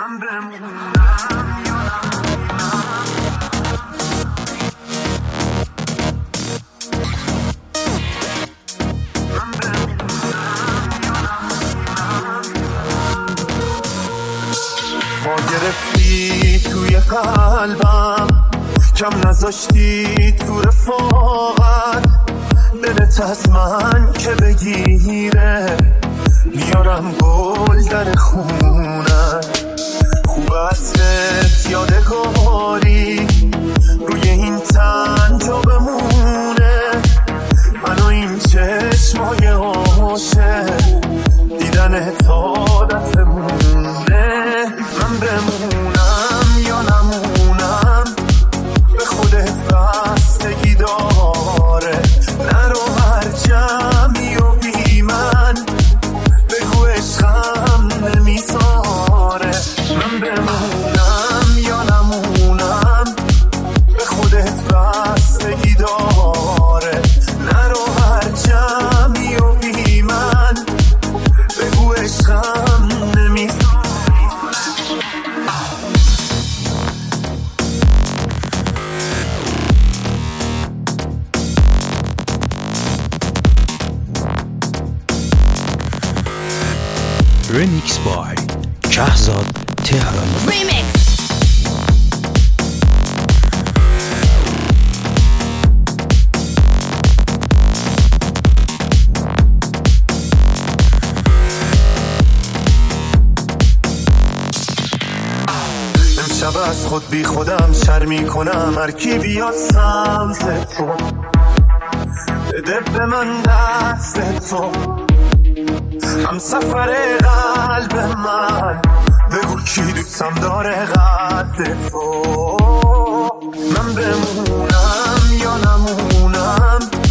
من بمونم یا ما گرفتی توی قلبم، کم نذاشتی تو رفاقت، دلت از من که بگیره میارم گل در خونت. خوب عطرت یادگاری روی این تن جا بمونه، من و این چشمای عاشق دیدن عادتمونه. من بمونم یا نمونم به خودت بستگی داره، نرو هر جمعی و بی من بگو عشقم نمیذاره. من بمونم یا نمونم به خودت بستگی داره، نرو هر جمعی و بی من بگو عشقم نمیذاره. Remix by Shahzad Tehrani. Remix. امشب از خود بی خودم شرمی کنم، هر کی بیاد سمت تو بده به من دست تو، هم سفر قلب من بگو کی دوستم داره قد تو. من بمونم یا نمونم